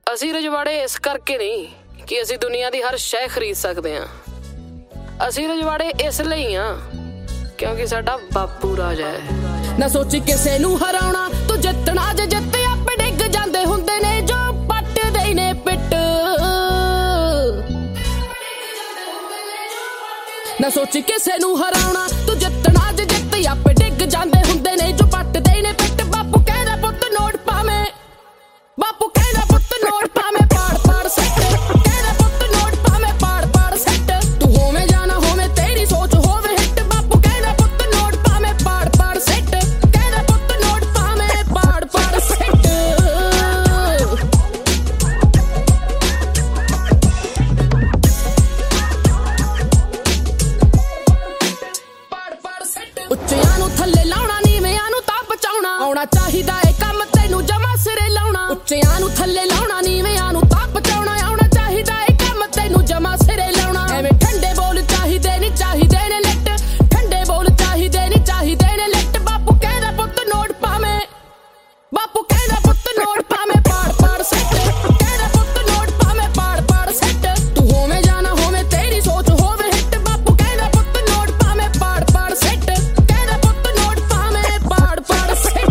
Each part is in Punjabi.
ਅਸੀਂ ਰਜਵਾੜੇ ਇਸ ਕਰਕੇ ਨਹੀਂ ਕਿ ਅਸੀਂ ਦੁਨੀਆ ਦੀ ਹਰ ਸ਼ੈ ਖਰੀਦ ਸਕਦੇ ਹਾਂ। ਅਸੀਂ ਰਜਵਾੜੇ ਇਸ ਲਈ ਆ ਕਿਉਂਕਿ ਸਾਡਾ ਬਾਪੂ ਰਾਜਾ ਹੈ। ਨਾ ਸੋਚੀ ਕਿਸੇ ਨੂੰ ਹਰਾਉਣਾ, ਤੂੰ ਜਿੱਤਣਾ ਜੇ ਜਿੱਤੇ ਆਪੇ ਡਿੱਗ ਜਾਂਦੇ ਹੁੰਦੇ ਨੇ ਜੋ ਪੱਟਦੇ ਨੇ ਪਿੱਟ। ਨਾ ਸੋਚੀ ਕਿਸੇ ਨੂੰ ਹਰਾਉਣਾ, ਤੂੰ ਜਿੱਤਣਾ ਜੇ ਜਿੱਤੇ ਆਪੇ ਡਿੱਗ ਜਾਂਦੇ ਹੁੰਦੇ ਨੇ ਜੋ ਪੱਟਦੇ ਨੇ ਪਿੱਟ। ਬਾਪੂ ਕਹਿੰਦਾ ਪੁੱਤ ਨੋਟ ਪਾਵੇਂ, ਬਾਪੂ ਕਹਿੰਦਾ ਪੁੱਤ ਨੋਟ ਪਾਵੇਂ ਪਾੜ ਪਾੜ ਸੱਟ। ਕਹਿੰਦਾ ਪੁੱਤ ਨੋਟ ਪਾਵੇਂ ਪਾੜ ਪਾੜ ਸੱਟ। ਤੂੰ ਹੋਵੇਂ ਜਾਂ ਨਾ ਹੋਵੇਂ ਤੇਰੀ ਸੋਚ ਹੋਵੇ ਹਿੱਟ। ਬਾਪੂ ਕਹਿੰਦਾ ਪੁੱਤ ਨੋਟ ਪਾਵੇਂ ਪਾੜ ਪਾੜ ਸੱਟ। ਕਹਿੰਦਾ ਪੁੱਤ ਨੋਟ ਪਾਵੇਂ ਪਾੜ ਪਾੜ ਸੱਟ। ਉੱਚਿਆਂ ਨੂੰ ਥੱਲੇ ਲਾਉਣਾ, ਨੀਵਿਆਂ ਨੂੰ ਤਾਂ ਬਚਾਉਣਾ ਆਉਣਾ ਚਾਹੀਦਾ ਏ ਕੰਮ ਤੈਨੂੰ ਜਮਾ ਸਿਰੇ ਲਾਉਣਾ। ਉੱਚਿਆਂ ਨੂੰ ਥੱਲੇ ਲਾਉਣਾ, ਨੀਵਿਆਂ ਨੂੰ ਤਾਂ ਬਚਾਉਣਾ ਆਉਣਾ ਚਾਹੀਦਾ ਏ ਕੰਮ ਤੈਨੂੰ ਜਮਾ ਸਿਰੇ ਲਾਉਣਾ। ਐਵੇਂ ਠੰਡੇ ਬੋਲ ਚਾਹੀਦੇ ਨੀ ਚਾਹੀਦੇ ਨੇ ਲਿੱਟ, ਠੰਡੇ ਬੋਲ ਚਾਹੀਦੇ ਨੀ ਚਾਹੀਦੇ ਨੇ ਲਿੱਟ। ਬਾਪੂ ਕਹਿੰਦਾ ਪੁੱਤ ਨੋਟ ਪਾਵੇਂ, ਬਾਪੂ ਕਹਿੰਦਾ ਪੁੱਤ ਨੋਟ ਪਾਵੇਂ ਪਾੜ ਪਾੜ ਸੱਟ। ਕਹਿੰਦਾ ਪੁੱਤ ਨੋਟ ਪਾਵੇਂ ਪਾੜ ਪਾੜ ਸੱਟ। ਤੂੰ ਹੋਵੇਂ ਜਾਂ ਨਾ ਹੋਵੇਂ ਤੇਰੀ ਸੋਚ ਹੋਵੇ ਹਿੱਟ। ਬਾਪੂ ਕਹਿੰਦਾ ਪੁੱਤ ਨੋਟ ਪਾਵੇਂ ਪਾੜ ਪਾੜ ਸੱਟ। ਕਹਿੰਦਾ ਪੁੱਤ ਨੋਟ ਪਾਵੇਂ ਪਾੜ ਪਾੜ ਸੱਟ।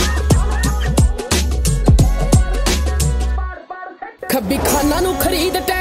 ਖੱਬੀ ਖਾਨਾ ਨੂੰ ਖਰੀਦ